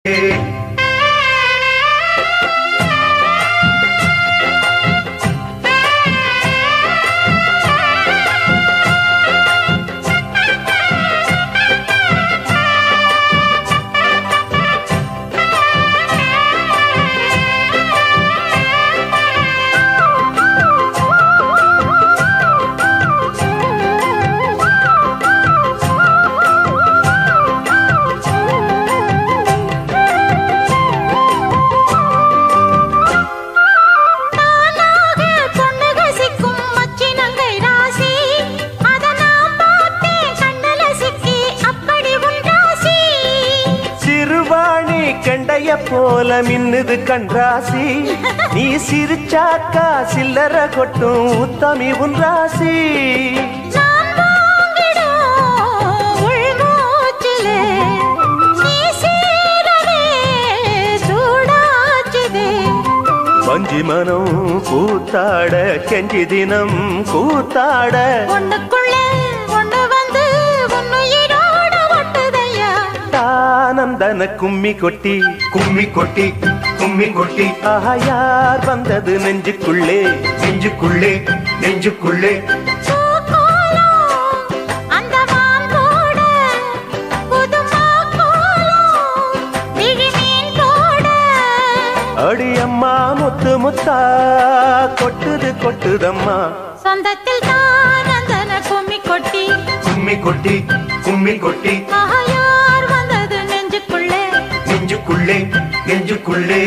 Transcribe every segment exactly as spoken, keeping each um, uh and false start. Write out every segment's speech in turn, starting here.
போல மின்னுது கண்ராசி நீ சிரிச்சாக்கா சில்லற கொட்டும் உத்தமி உன் ராசி வஞ்சி மனம் கூத்தாட கெஞ்சி தினம் கூத்தாட ஒண்ணுக்குள்ளே ஒண்ணு வந்து உன்னுயிரோட ஒட்டுதையா ஆனந்தன கும்மி கொட்டி கும்மி கொட்டி கும்மி கொட்டி ஆஹா யார் வந்தது நெஞ்சுக்குள்ளே நெஞ்சுக்குள்ளே நெஞ்சுக்குள்ளே அடியம்மா முத்து முத்தா கொட்டுது கொட்டுதம்மா சொந்தத்தில் தான் அந்தன கும்மி கொட்டி கும்மி கொட்டி கும்மி கொட்டி யார் வந்தது நெஞ்சுக்குள்ளே நெஞ்சுக்குள்ளே நெஞ்சுக்குள்ளே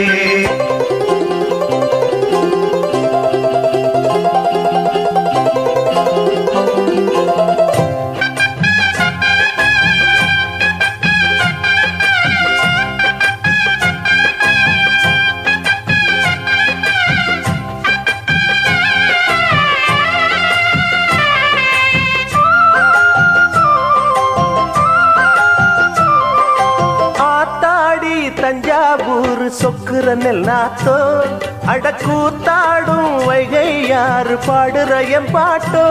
தஞ்சாவூர் சொக்குற நெல் நாத்தோ அடக்கூத்தாடும் வைகை யாரு பாடுற என் பாட்டோ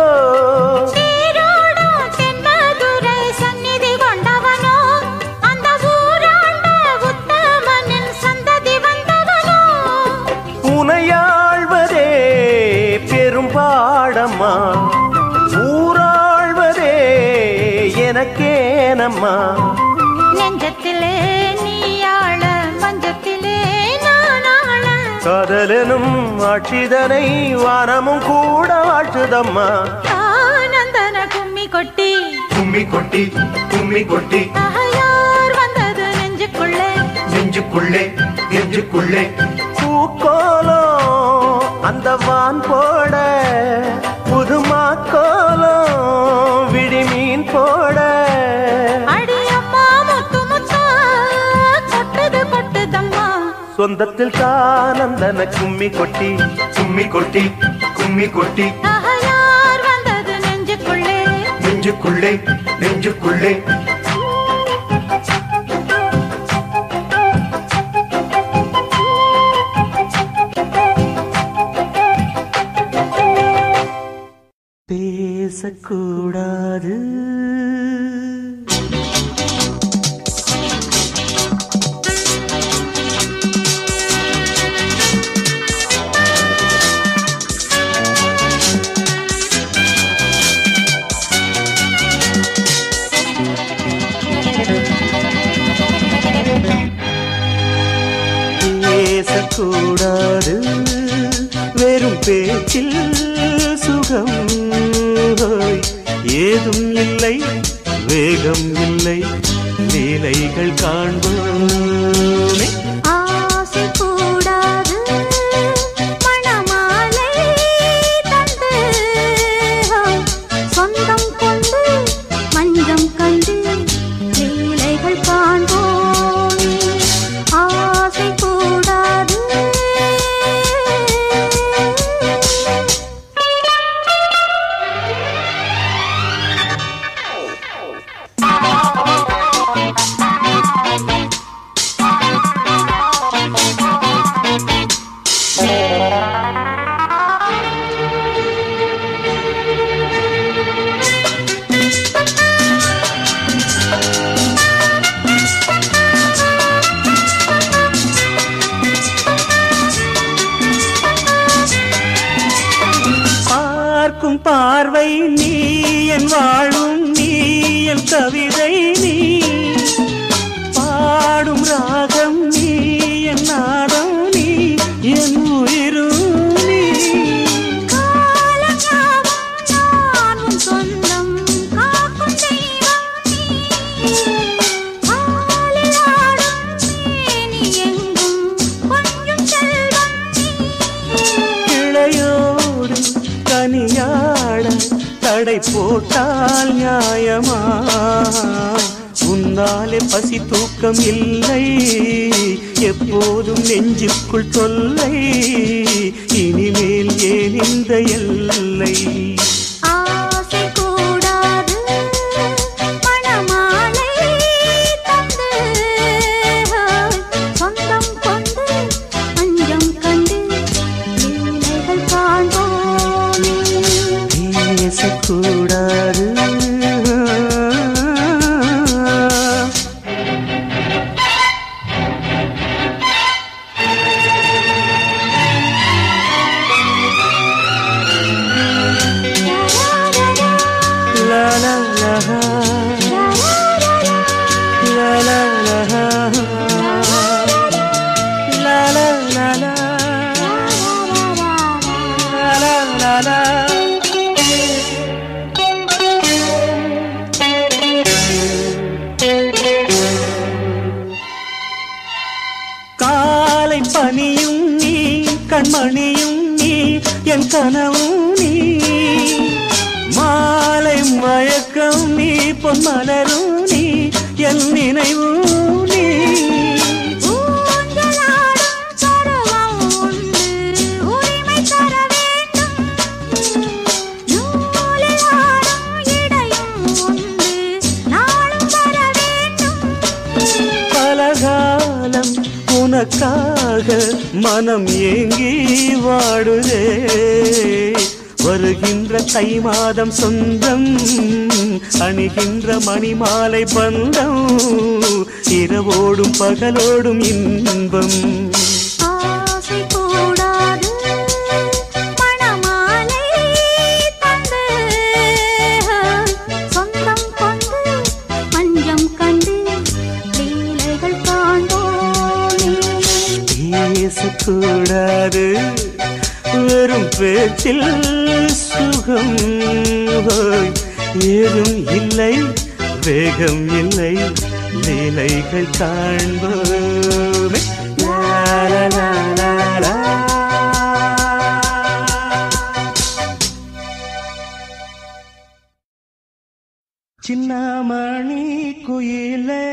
சந்நிதி கொண்டவனோ அந்த ஊராண்ட உத்தமனின் சந்ததி வந்தவனோ உனையாழ்வதே பெரும்பாடம்மா ஊராழ்வதே எனக்கேனம்மா நெஞ்சத்திலே நீயாள மஞ்சத்திலே நானாள காதலனும் ஆட்சிதனை வானமும் கூட வாழ்த்துதம்மா ஆனந்தன கும்மி கொட்டி கும்மி கொட்டி கும்மி கொட்டி யார் வந்தது நெஞ்சுக்குள்ளே நெஞ்சுக்குள்ளே நெஞ்சுக்குள்ளே பூக்கோலம் அந்த வான் போட புதுமா கோலம் விடிமீன் போட சொந்தத்தில் தானந்தன கும்மி கொட்டி கும்மி கொட்டி கும்மி கொட்டி யார் வந்தது நெஞ்சுக்குள்ளே நெஞ்சுக்குள்ளே நெஞ்சுக்குள்ளே பேசக்கூடாது பேசக்கூடாது வெறும் பேச்சில் சுகம் ஏதும் இல்லை வேகம் இல்லை லீலைகள் காண்போமே ஆசை கூடாது மணமாலை தந்து சொந்தம் கொண்டு மஞ்சம் கண்டு லீலைகள் காண்போமே ஆசை கூடாது பார்க்கும் பார்வை நீ என் வாழும் நீ என் கவிதை நீ பாடும் ராகம் நீ என் நாதம் நீ என் உயிரும் நீ கிளையோடு கனியாட தடை போட்டால் நியாயமா உன்னாலே பசி தூக்கம் இல்லை எப்போதும் நெஞ்சுக்குள் தொல்லை இனிமேல் ஏன் இந்த எல்லை ஆசை கூடாது மணமாலை தந்து சொந்தம் கொண்டு அஞ்சம் கண்டு லீலைகள் காண்போமே பேசக்கூடாது காலை பனியும் நீ கண்மணியும் நீ என் கனவும் நீ மாலை மயக்கம் நீ பொன்மலரும் நீ என் நினைவும் நீ பலகாலம் உனக்காக மனம் ஏங்கி வாடுதே வருகின்ற தை மாதம் சொந்தம் அணிகின்ற மணிமாலை பந்தம் இரவோடும் பகலோடும் இன்பம் ஆசை கூடாது மணமாலை தந்து சொந்தம் கொண்டு மஞ்சம் கண்டு லீலைகள் காண்போமே பேசக்கூடாது வெறும் பேச்சில் சுகம் ஏதும் இல்லை வேகம் இல்லை லீலைகள் காண்போமே சின்னமணி குயிலே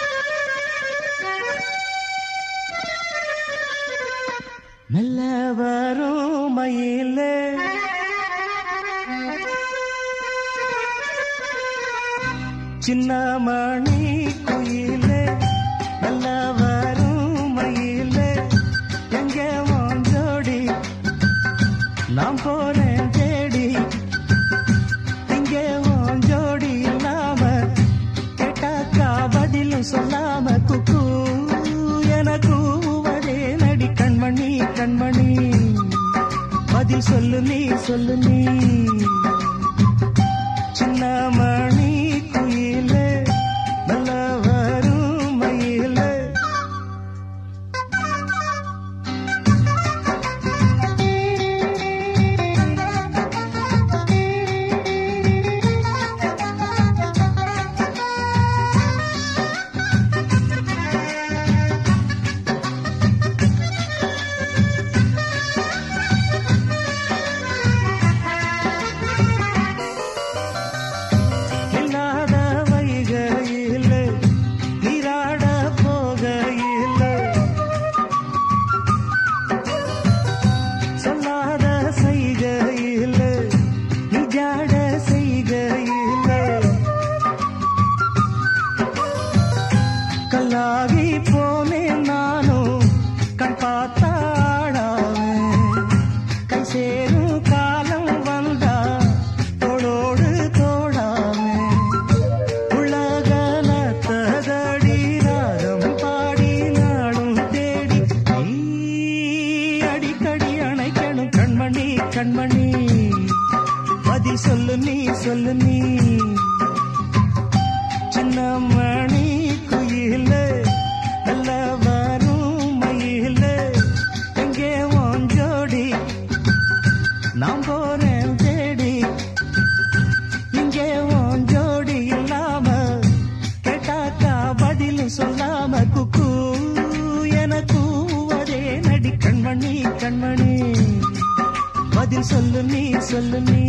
மெல்ல வரும் மயிலே சின்னமணி குயிலே மெல்ல வரும் மயிலே எங்கே உன் ஜோடி நான் போறேன் தேடி இங்கே உன் ஜோடி இல்லாம கேட்டாக்கா பதிலும் சொல்லாம குக்கு என கூவதே நடி கண்மணி கண்மணி பதில் சொல்லு நீ சொல்லு நீ சின்னமணி குயிலே நல்ல வரும் பதில் சொல்லு நீ சொல்லு நீ சின்ன மணி குயில நல்ல வரும் மயில எங்கே உன் ஜோடி நான் போறேன் தேடி இங்கே உன் ஜோடி இல்லாம கேட்டாக்கா பதில் சொல்லாம குக்கு எனக்கு அதே நடி கண்மணி கண்மணி பதில் சொல்லு நீ சொல்லு நீ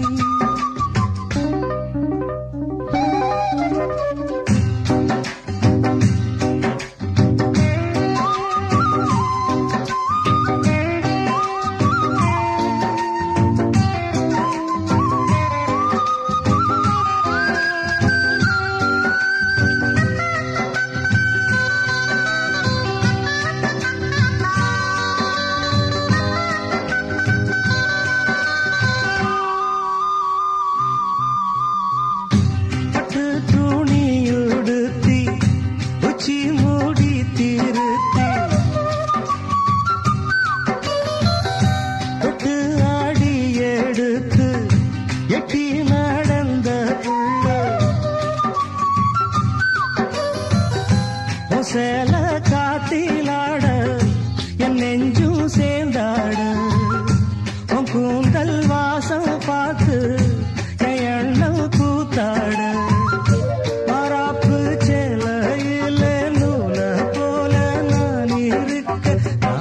சேல காத்திலாட என் நெஞ்சும் சேர்ந்தாட உன் கூந்தல் வாசம் பார்த்து என் எண்ணம் கூத்தாட மராப்பு சேலையில நூல போல நான் இருக்க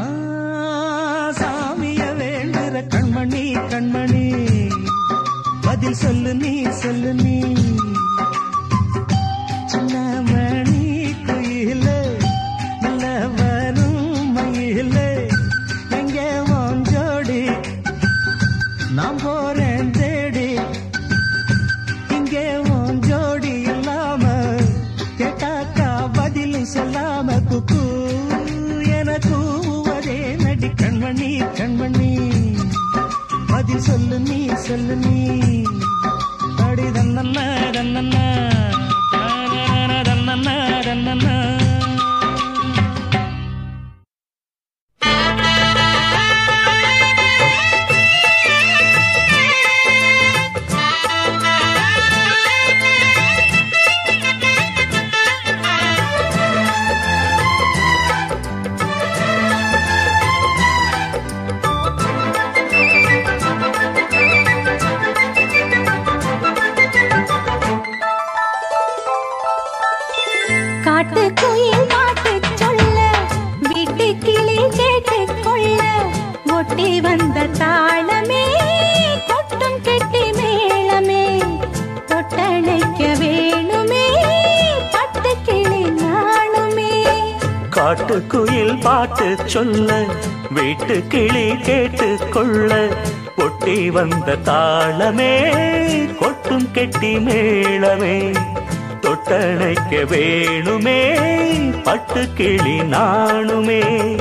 சாமிய வேண்டுற கண்மணி கண்மணி பதில் சொல்லு நீ சொல்லு நீ நான் போறேன் தேடி இங்கே உன் ஜோடி இல்லாம கேட்டாக்கா பதில் சொல்லாம குக்கு எனக்கு அதே நடி கண்மணி கண்மணி பதில் சொல்லு நீ சொல்லு நீ அடி தன்னன்னா தன்னன்னா தன்னன்னா தன்னன்னா காட்டுக்குயில் பாட்டு சொல்ல வீட்டு கிளி கேட்டு கொள்ள ஒட்டி வந்த தாளமே கொட்டும் கெட்டி மேளமே தொட்டணைக்க வேணுமே பட்டு கிளி நாணுமே காட்டுக்குயில் பாட்டு சொல்ல வீட்டு கிளி கேட்டு கொள்ள ஒட்டி வந்த தாளமே கொட்டும் கெட்டி மேளமே தொட்டணைக்க வேணுமே பட்டு கிளி நாணுமே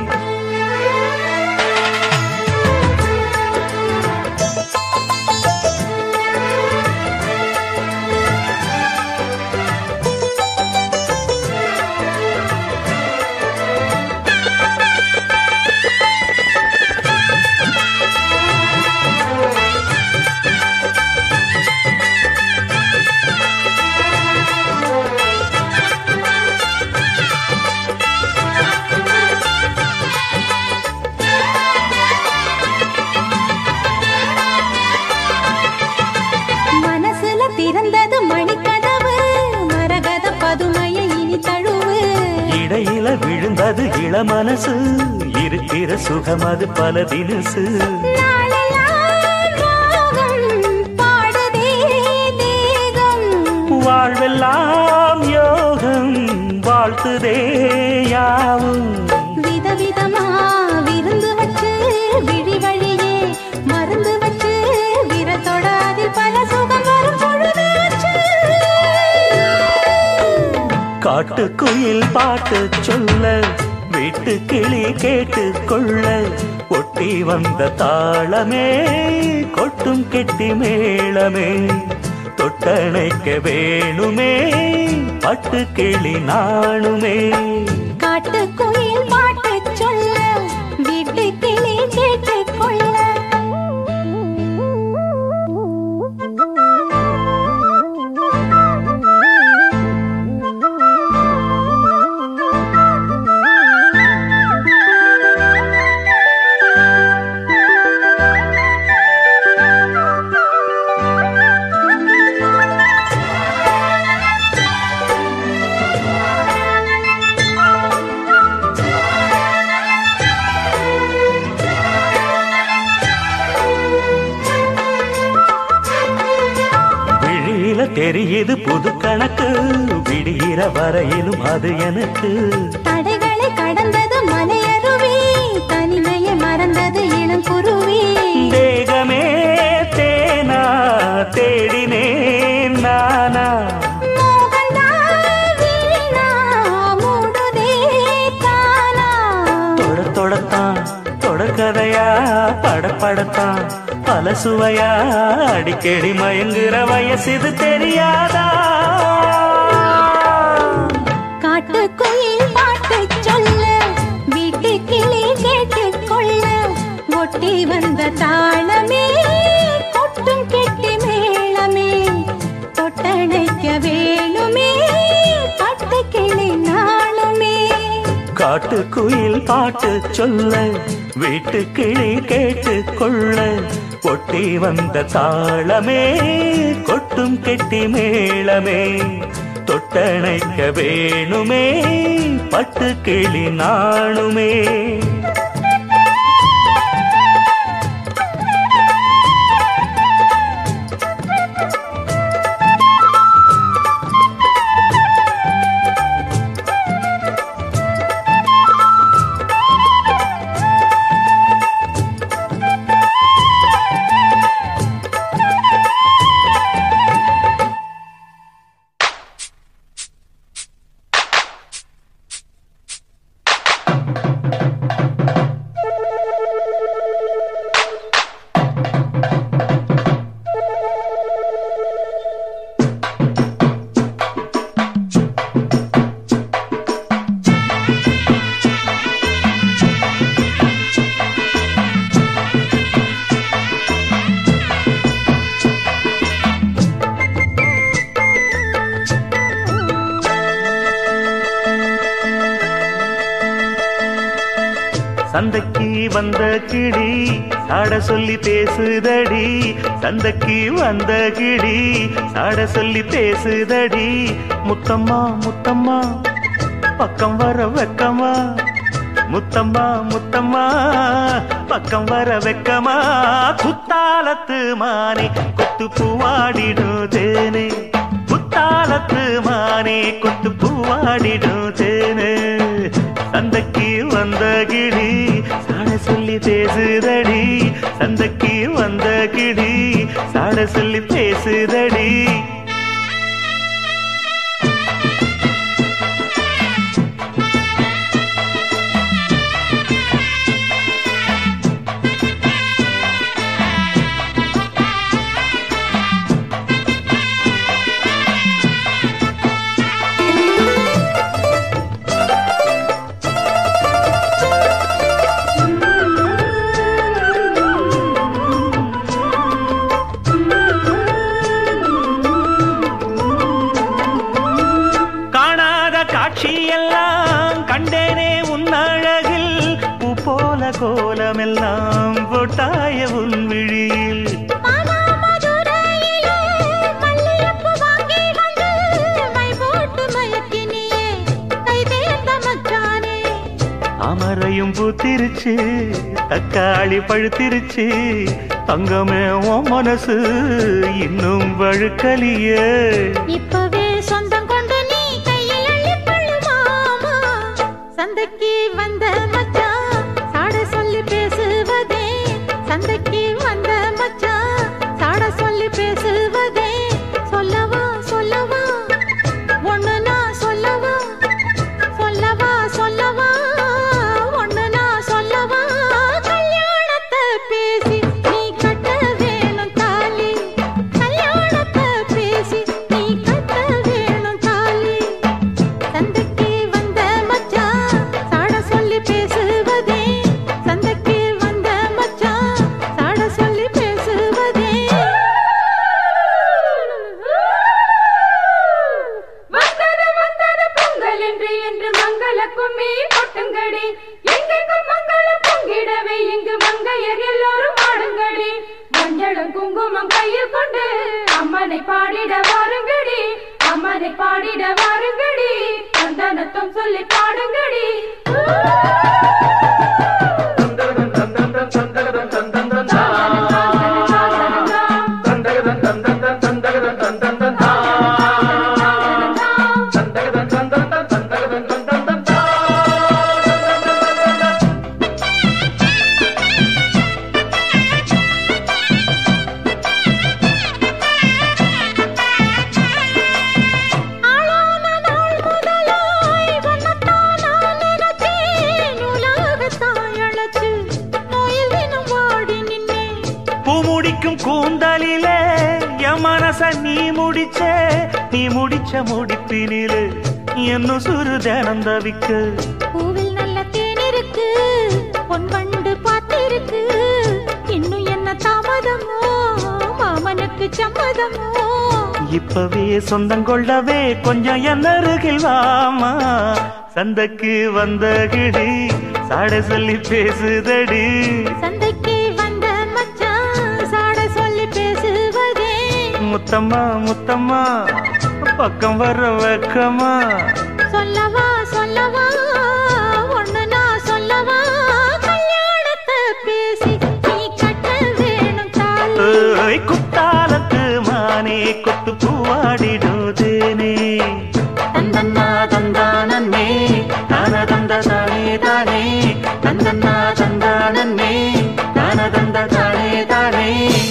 திறந்தது மணிக்கதவு மரகத பதுமையை இனி தழுவு இடையில விழுந்தது இளமனசு இருக்கிற சுகம் அது பல தினசு பாடுதே தேகம் வாழ்வெல்லாம் யோகம் வாழ்த்துதே யாவும் விதவிதமா விருந்து வச்சு விழி வழியே மருந்து வச்சு விரத்தோட அதில் பல சுகம் வரும் பொழுது காட்டுக்குயில் பாட்டு சொல்ல வீட்டு கிளி கேட்டு கொள்ள ஒட்டி வந்த தாளமே கொட்டும் கெட்டி மேளமே தொட்டணைக்க வேணுமே பட்டு கிளி நாணுமே காட்டுக்குயில் பாட்டு சொல்ல வீட்டு கிளி கேட்டு கொள்ள மேல தெரியுது புது கணக்கு, விடுகிற வரையிலும் அது எனக்கு. தடைகளை கடந்தது மலையருவி, தனிமையை மறந்தது இளங்குருவி. தேகமே தேனா தேடினேன் நானா, தொடத்தான் தொடர்கதையா படப்படத்தான் பல சுவையா அடிக்கடி மயங்குற வயசு தெரியாதா. காட்டுக்குயில் பாட்டு சொல்ல, வீட்டு கிளி கேட்டுக்கொள்ள, ஒட்டி வந்த தாளமே கொட்டும் கெட்டி மேளமே, தொட்டணைக்க வேணுமே பட்டு கிளி நாளுமே. காட்டுக்குயில் பாட்டு சொல்ல, வீட்டு கிளி கேட்டு கொள்ள, ஒட்டி வந்த தாளமே கொட்டும் கெட்டி மேளமே, தொட்டணைக்க வேணுமே பட்டு கிளி நாளுமே. சந்தைக்கு வந்த கிளி சாட சொல்லி பேசுதடி, சந்தைக்கு வந்த கிளி சாட சொல்லி பேசுதடி. முத்தம்மா முத்தம்மா பக்கம் வர வெக்கமா, முத்தம்மா முத்தம்மா பக்கம் வர வெக்கமா. குத்தாலத்து மானே கொத்து பூவாடிடும் தேனே, குத்தாலத்து மானே கொத்து பூவாடிடும் தேனே. சந்தைக்கு வந்த கிளி சாட சொல்லி பேசுதடி, சந்தைக்கு வந்த கிளி சாட சொல்லி பேசுதடி. காட்சியெல்லாம் கண்டேனே உன்னழகில், பூ போல கோலமெல்லாம் போட்டாய உன் விழியில். அமரையும் பூத்திருச்சு, தக்காளி பழுத்திருச்சு, தங்கமே உன் மனசு இன்னும் வழுக்கலியே. இப்பவே சொந்தம் கொண்டு நீ கையில் அள்ளிக்கொள்ளு மாமா, சந்தைக்கு வந்த மச்சான் சாட சொல்லி பேசுவதே, சந்தைக்கு வந்த மச்சான் சாட சொல்லி பேசுவதே. சொல்லவா சொல்லவா ஒண்ணு நான் சொல்லவா, சொல்லவா சொல்லவா ஒண்ணு நான் சொல்லவா. கல்யாணத்தை பேசி நீ கட்ட வேணும் தாலி, கல்யாணத்தை பேசி நீ கட்ட வேணும் தாலி. சந்தைக்கு வந்த மச்சான் சாட சொல்லி பேசுவதே, சந்தைக்கு வந்த மச்சான் சாட சொல்லி பேசுவதே. வந்தது வந்தது பொங்கல் என்று என்று மங்கள கும்மி கொட்டுங்கடி, எங்கெங்கும் மங்கள பொங்கிடவே இங்கு மங்கையர் எல்லோரும் ஆடுங்கடி. மஞ்சளும் குங்குமம் கையில் கொண்டு அம்மனை பாடிட வாருங்கடி, அம்மனை பாடிட வாருங்கடி, சந்தனத்தும் சொல்லி பாடுங்கடி. தந்தகதன் தந்தகதன் மனச நீ முடிச்ச நீ முடிச்ச முடிப்பினில் என்ன சுரு தினம் தவிக்க பூவில் நல்ல தேன் இருக்கு பொன் வண்டு பார்த்திருக்கு இன்னும் என்ன தாமதமோ மாமனுக்கு சம்மதமோ இப்பவே சொந்தம் கொள்ளவே கொஞ்சம் என் அருகில் வாமா சந்தைக்கு வந்த கிடி சாட சொல்லி பேசுதடி சந்தைக்கு வந்த மச்சான் சாட சொல்லி பேசுவதே முத்தம்மா முத்தம்மா பக்கம் வர வெக்கமா சொல்லவா சொல்லவா ஒண்ணு நான் சொல்லவா கல்யாணத்தை பேசி நீ கட்ட வேணும் தாலி குத்தாலத்து மானே கொத்து பூவாடிடுதேனே தந்தன்னா தந்தானே தான தந்த தானே தானே தந்தன்னா தந்தானே தான தந்த தானே தானே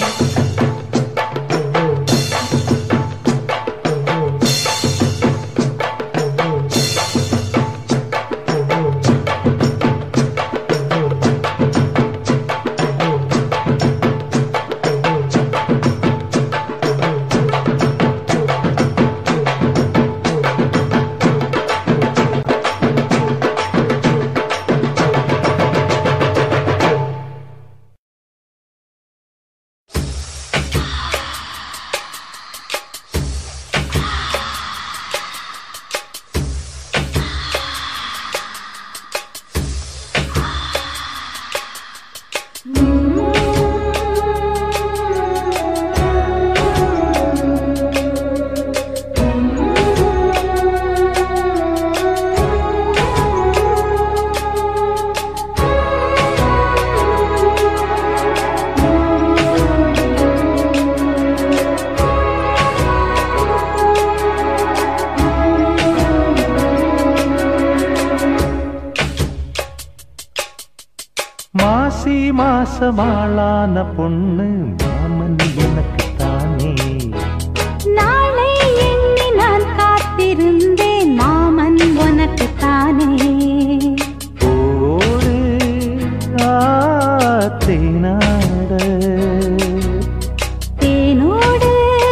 மாசி மாசமாளான பொண்ணு மாமன் எனக்கு தானே நாளை எண்ணி நான் காத்திருந்தேன் மாமன் உனக்கு தானே ஓடு ஆத்தேனாட தேனோடு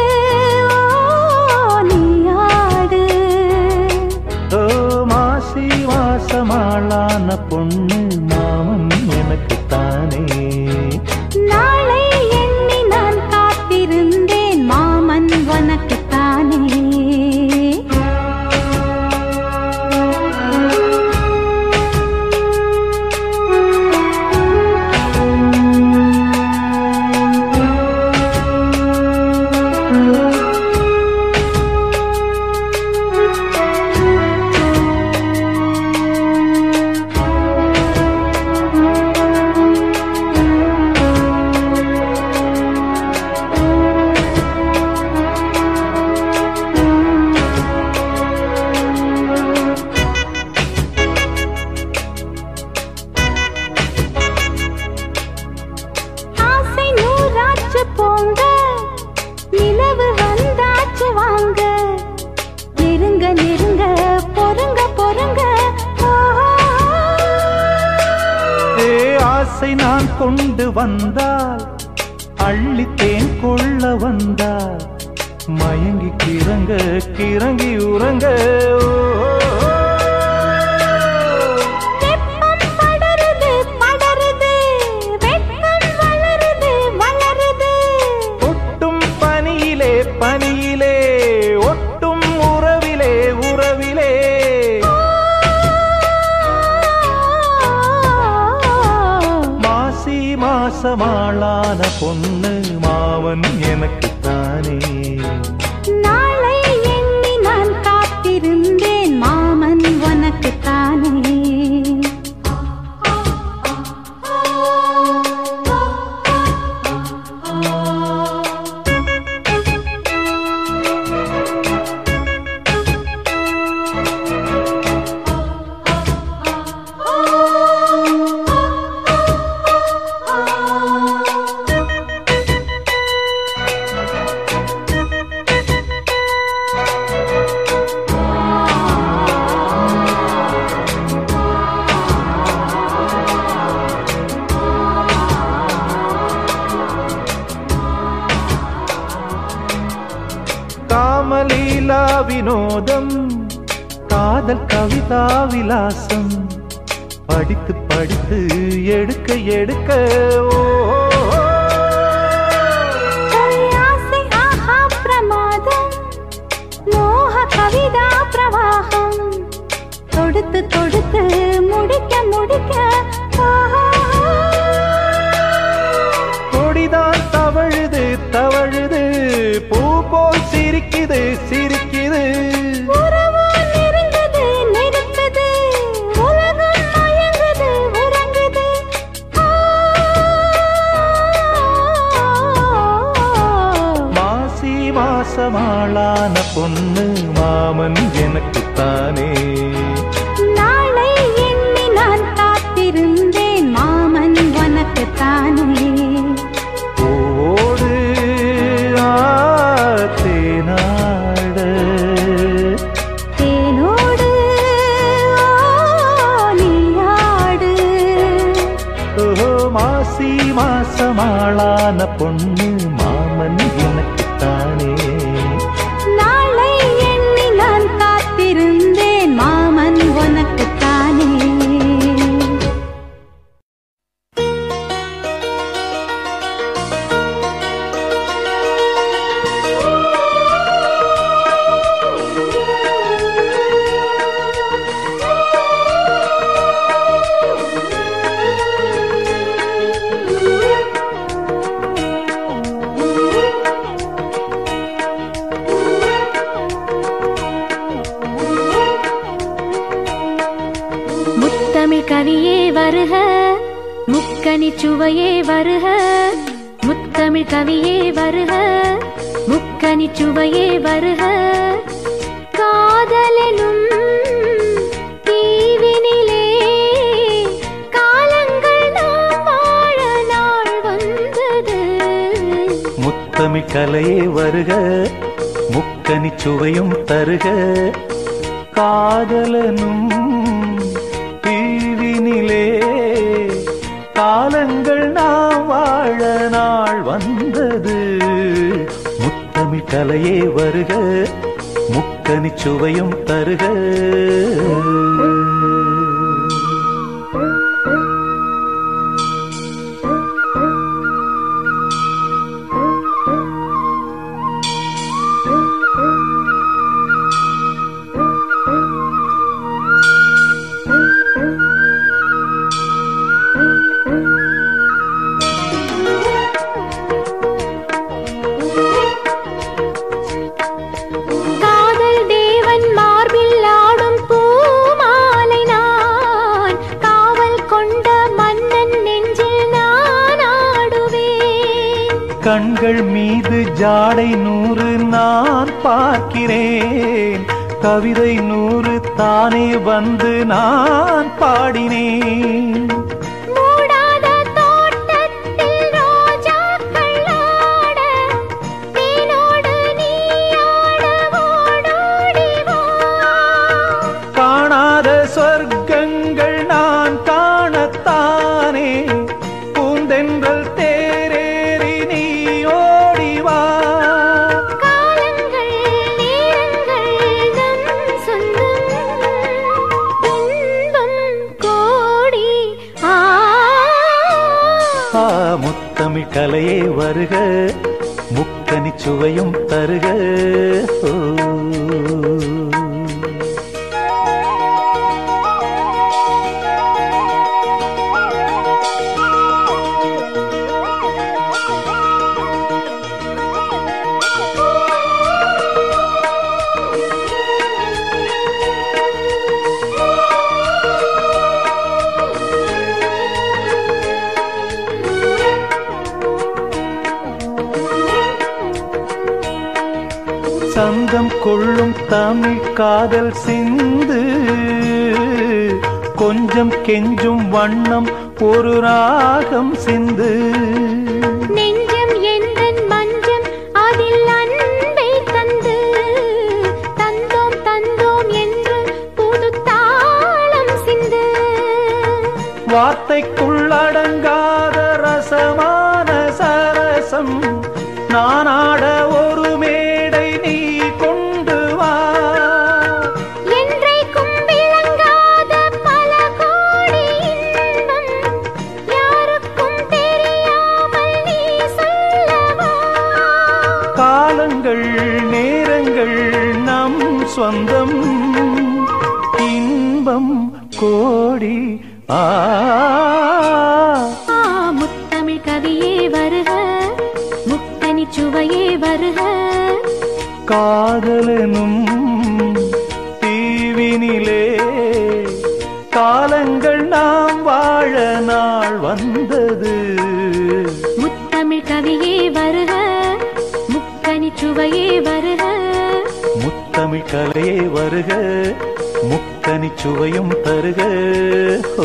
நீயாடு ஓ மாசி மாசமாளான பொண்ணு மாமன் எனக்கு தானே நாளை எண்ணி நான் காத்திருந்தேன் மாமன் உனக்கு தானே ஆசை நூறாச்சு போங்க நிலவு வந்தாச்சு வாங்க நெருங்க நெருங்க பொறுங்க பொறுங்க ஏ ஆசை நான் கொண்டு வந்தால் அள்ளித்தேன் கொள்ள வந்தால் மயங்கி கிறங்க கிறங்கி உறங்க வெப்பம் படருது படருது வெப்பம் வளருது வளருது ஒட்டும் பனியிலே பனியிலே ஒட்டும் உறவிலே உறவிலே மாசி மாசமாளான பொண்ணு மாவன் எனக்கு தானே நாளை எண்ணி நான் காத்திருந்தேன் மாமன் உனக்கு தானே ராமலீலா வினோதம் காதல் கவிதா விலாசம் படித்து படித்து எடுக்க எடுக்க ஓ பிரமாதம் மோக கவிதா பிரவாகம் தொடுத்து தொடுத்து முடிக்க முடிக்க கொடிதான் தவழுது தவழுது பூ போல் சிரிக்குது சிரிக்குது மாசமாளான பொண்ணு மாமன் எனக்குத்தானே நாளை எண்ணி நான் காத்திருந்தேன் மாமன் உனக்குத்தானே ஓடு தேனாட தேனோடு நீயாடு ஓ மாசி மாசமாளான பொண்ணு மாமன் எனக்குத்தானே நாளை எண்ணி நான் காத்திருந்தேன் மாமன் உனக்குத்தானே முத்தமிழ் கவியே வருக முக்கனி சுவையே வருக முத்தமிழ் கவியே வருக முக்கனி சுவையே வருக காதலெனும் தீவினிலே காலங்கள் நாம் வாழ நாள் வந்தது முத்தமிழ் கலையே வருக முக்கனி சுவையும் தருக காதலனும் தீவினிலே காலங்கள் நாம் வாழ நாள் வந்தது முத்தமிழ் கலையே வருக முக்கனி சுவையும் தருக காதல் தேவன் மார்பில் ஆடும் பூமாலை நான் காவல் கொண்ட மன்னன் நெஞ்சில் நான் ஆடுவேன் கண்கள் மீது ஜாடை நூறு நான் பார்க்கிறேன் கவிதை நூறு தானே வந்து நான் பாடினேன் மூடாத தோட்டத்தில் ரோஜாக்கள் ஆட தேனோடு நீ ஆட ஓடோடி வா காணாத சொர்க்கங்கள் நான் காணத்தானே பூந்தென்றல் தேரேறி நீ ஓடிவா காலங்கள் நேரங்கள் நம் சொந்தம் துன்பம் கோடி ஆ ஆ முத்தமிழ் கலையே வருக முக்கனி சுவையும் தருக ஓ. சங்கம் கொள்ளும் தமிழ் காதல் சிந்து கொஞ்சம் கெஞ்சும் வண்ணம் ஒரு ராகம் சிந்து நெஞ்சம் எந்தன் மஞ்சம் அதில் அன்பை தந்து தந்தோம் தந்தோம் என்று புது தாளம் சிந்து வார்த்தைக்குள்ளடங்காத ரசமான சரசம் நானாட ஒரு மேடை நீ கொண்டு சொந்தம் இன்பம் கோடி. ஆ முத்தமிழ் கவியே வருக, முத்தனி சுவையே வருக. காதலனும் தீவினிலே காலங்கள் நாம் வாழ நாள் வந்தது. முத்தமிழ் கவியே வருக, முக்கனி சுவையே வருக. முத்தமிழ் கலையே வருக, முக்கனி சுவையும் தருக. ஓ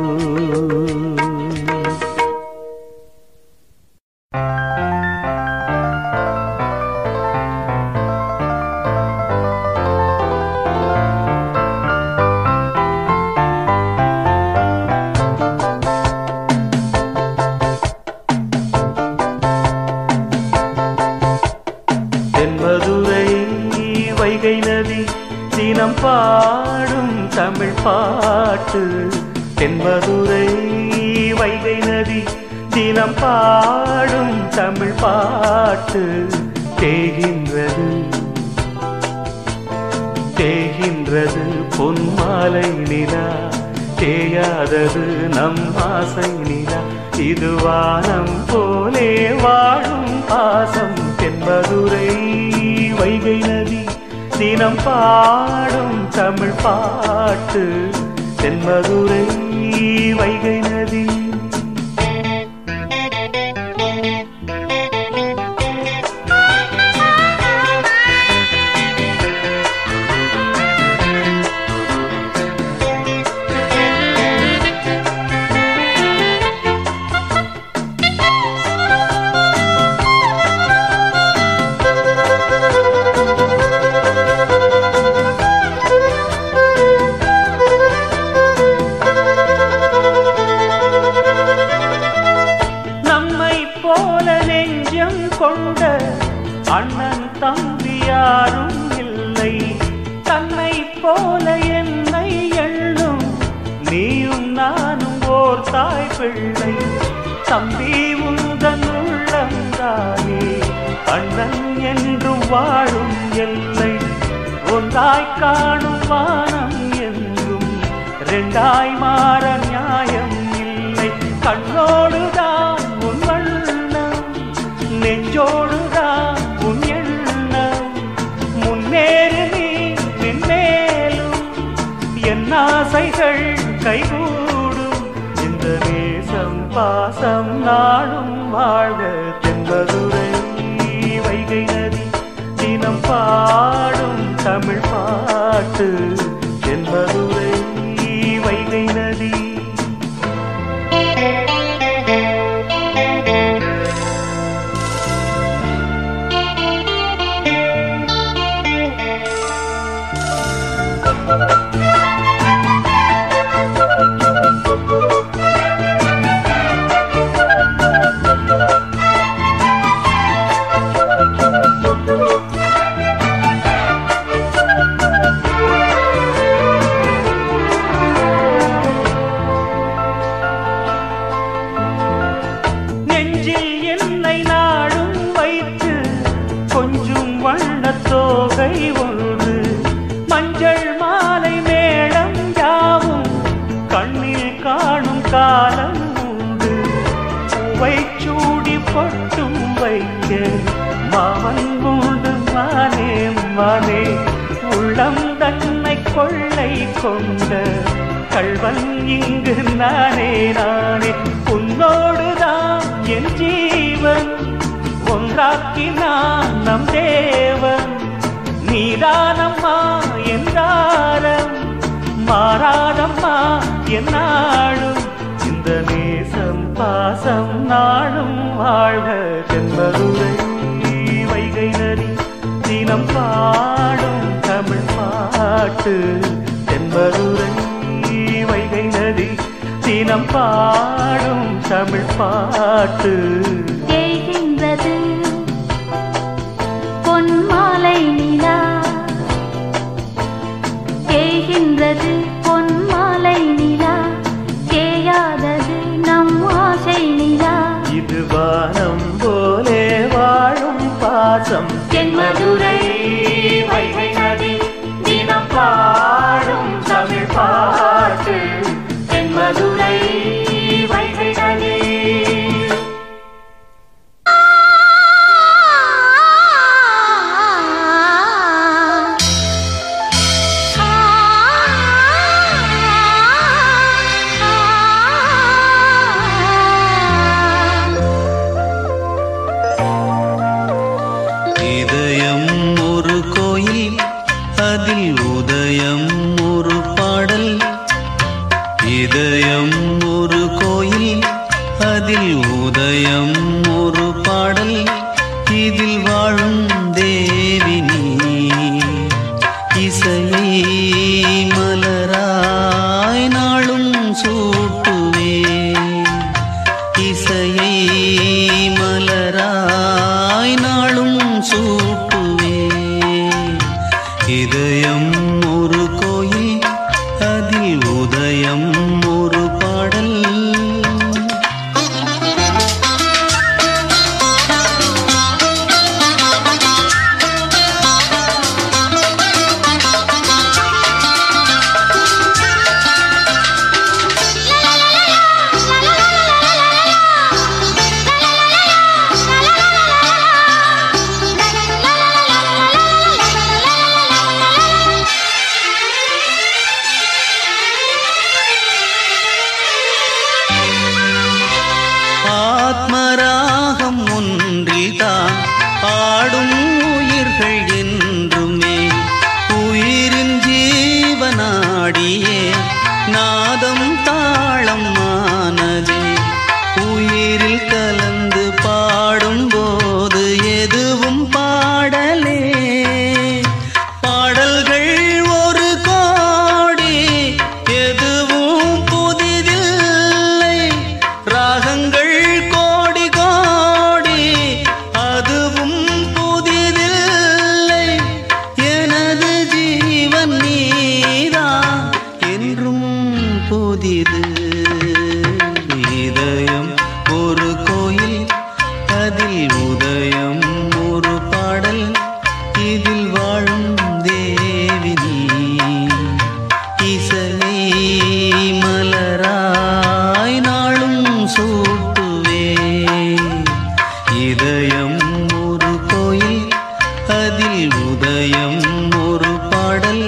தினம் பாடும் தமிழ் பாட்டு. தென்மதுரை வைகை நதி தினம் பாடும் தமிழ் பாட்டு. தேகின்றது தேகின்றது பொன்மாலை நிலா, தேயாதது நம் ஆசை நிலா. இது வானம் போலே வாழும் பாசம். தென்மதுரை வைகை நதி தினம் பாடும் தமிழ் பாட்டு. தென்மதுரை வைகை நதி. கொண்ட அண்ணன் தம்பி யாரும் இல்லை, தன்னை போல என்னை எண்ணும் நீயும் நானும் ஓர் தாய் பிள்ளை. தம்பி உந்தன் உள்ளந்தானே அண்ணன் என்றும் வாழும் எல்லை. ஒன்றாய் காணும் வானம் என்றும் ரெண்டாய் மாற நியாயம் இல்லை. கண்ணோடுதான் உன் வண்ணம், நெஞ்சோடுதான் உன் எண்ணம். முன்னேறு நீ மென்மேலும், என் ஆசைகள் கைகூடும். இந்த நேசம் பாசம் நாளும் வாழ்க. தென்மதுரை வைகை நதி தினம் பாடும் தமிழ் பாட்டு. தென்மதுரை வைகை நதி. தோகை ஒன்று மஞ்சள் மாலை மேளம் யாவும் கண்ணில் காணும் காலம் உண்டு. பூவை சூடி பொட்டும் வைக்க மாமன் உண்டு மானே மானே. உள்ளம் தன்னை கொள்ளை கொண்ட கள்வன் இங்கு நானே நானே. உன்னோடுதான் என் ஜீவன் ஒன்றாக்கினான் நம் தேவன். நீதானம்மா என்றாரம் மாறாதம்மா என்னாலும். இந்த நேசம் பாசம் நாளும் வாழ்க. தென்மதுரை வைகை நதி தினம் பாடும் தமிழ் பாட்டு. தென்மதுரை வைகை நதி தினம் பாடும் தமிழ் பாட்டு. தேகின்றது பொன்மாலை நிலா, தேகின்றது பொன்மாலை நிலா. தேயாதது நம் ஆசை நிலா. இது வானம் போலே வாழும் பாசம். தென்மதுரை வைகை நதி இதயம் ஒரு கோயில், அதில் உதயம் ஒரு பாடல். ஆத்மராகம் ஒன்றில்தான் ஆடும் உயிர்கள் என்றுமே, உயிரின் ஜீவனாடியே நாதம் தாளம் ஆனதே. உயிரில் கலந்து பாடும்போது எதுவும் பாடலே. பாடல்கள் ஒரு கோடி, எதுவும் புதிதில்லை. ராகங்கள் கோடி கோடி, அதுவும் புதிதில்லை. எனது ஜீவன் நீதான் என்றும் புதிது. இதயம் ஒரு கோயில், அதில் உதயம் ஒரு பாடல். இதில் வாழும் தேவி நீ, இசை மலராய் நாளும் சூட்டுவே. இதயம் ஒரு கோயில், அதில் உதயம் ஒரு பாடல்.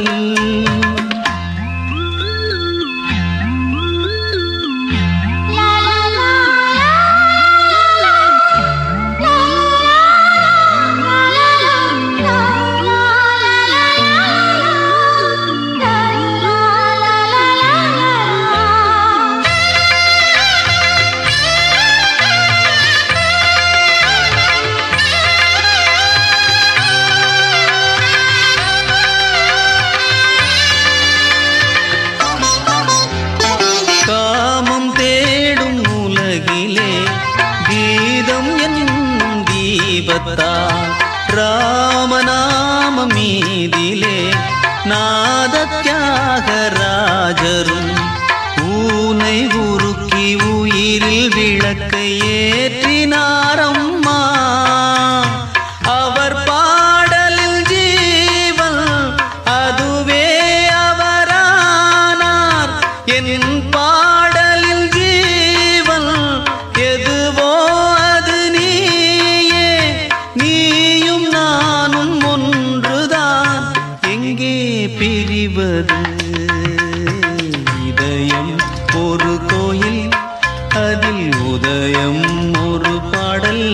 காமம் தேடும் உலகிலே கீதம் என்னும் தீபத்தால், ராமநாம மீதிலே நாத தியாகராஜரும் ஊனை உருக்கி உயிரில் விளக்கை ஏற்றினாரம்மா. அவர் பாடலில் ஜீவன், அதுவே அவரானார். என் பாடலில் ஜீவன் எதுவோ அது நீயே. நீயும் நானும் ஒன்றுதான், எங்கே பிரிவது? இதயம் ஒரு கோயில், அதில் உதயம் ஒரு பாடல்.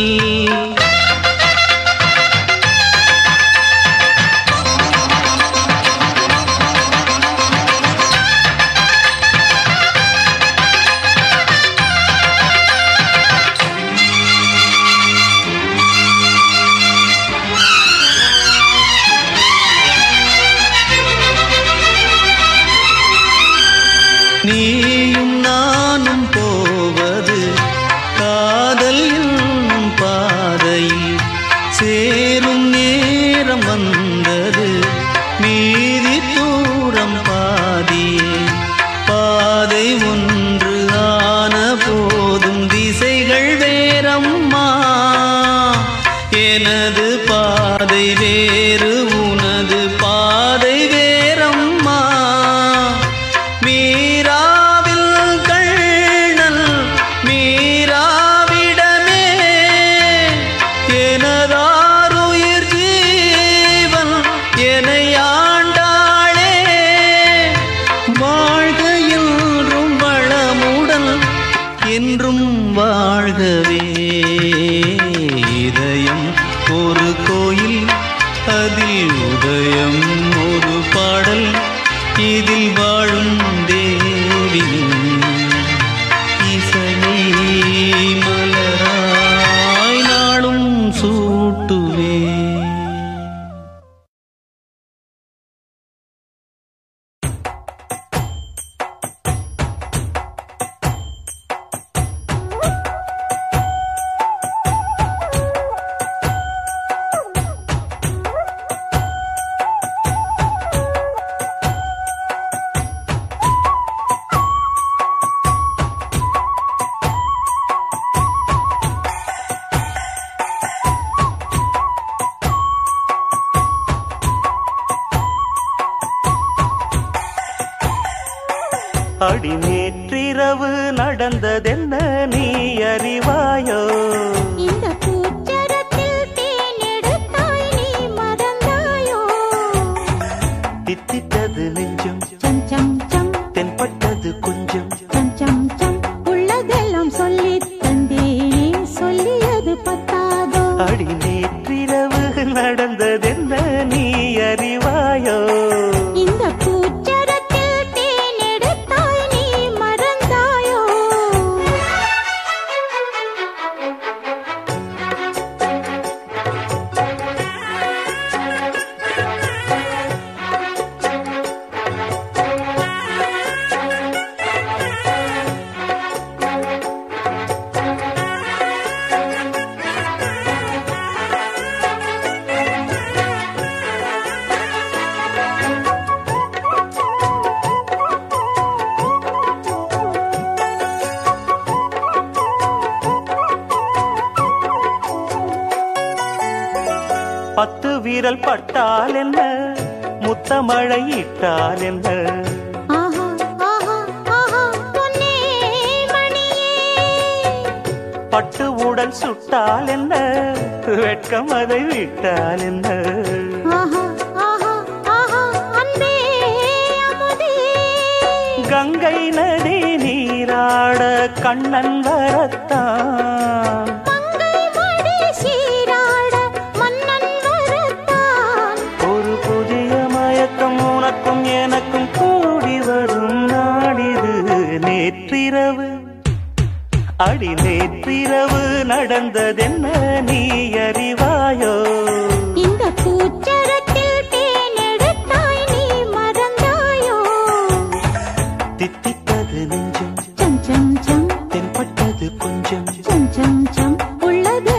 நீயும் நானும் போவது காதல் என்னும் பாதையில், சேரும் நேரம் வந்தது மீதி தூரம் பாதியே. பாதை ஒன்று ஆன போதும் திசைகள் வேறம்மா. எனது பாதை வேறு, உனது பாதை வேறம்மா. மீராவில் கண்ணல் மீராவிடமே, எனதாருயிர் ஜீவன் என்னை ஆண்டாளே. வாழ்க என்றும் வளமுடன், என்றும் வாழ்கவே. இதயம் ஒரு கோயில், அதில் உதயம் ஒரு பாடல். இதில் வாழும் தேவி இசையை மலராய் நாளும் சூட்டுவே. அடி நேற்றிரவு நடந்ததென்ன நீ அறிவாயோ? இந்த பூச்சரத்தில் தேனெடுத்தாய் நீ மறந்தாயோ? தித்தித்தது நெஞ்சம் சம் சம் சம் தென்பட்டது கொஞ்சம் சம் சம் சம் உள்ளதெல்லாம் சொல்லி தந்தேனே சொல்லியது பத்தாதோ? அடி நேற்றிரவு நடந்ததென்ன நீ அறிவாயோ? இந்த பூச்சரத்தில் தேனெடுத்தாய் நீ மறந்தாயோ? பத்து வீரல் பட்டால் என்ன, முத்தமழை இட்டால் என்ன, ஆஹா ஆஹா ஆஹா பொன்னே மணியே, பட்டு உடல் சுட்டால் என்ன, வெட்கம் அதை விட்டால் என்ன, ஆஹா ஆஹா ஆஹா அன்பே அமுதே, கங்கை நதி நீராட கண்ணன் வரத்தான், மங்கை மடி சீராட மன்னன் வரத்தான், ஒரு புதிய மயக்கம் உனக்கும் எனக்கும் கூடி வரும் நாடிது. நேற்றிரவு அடி நேற்றிரவு நடந்ததென்ன நீ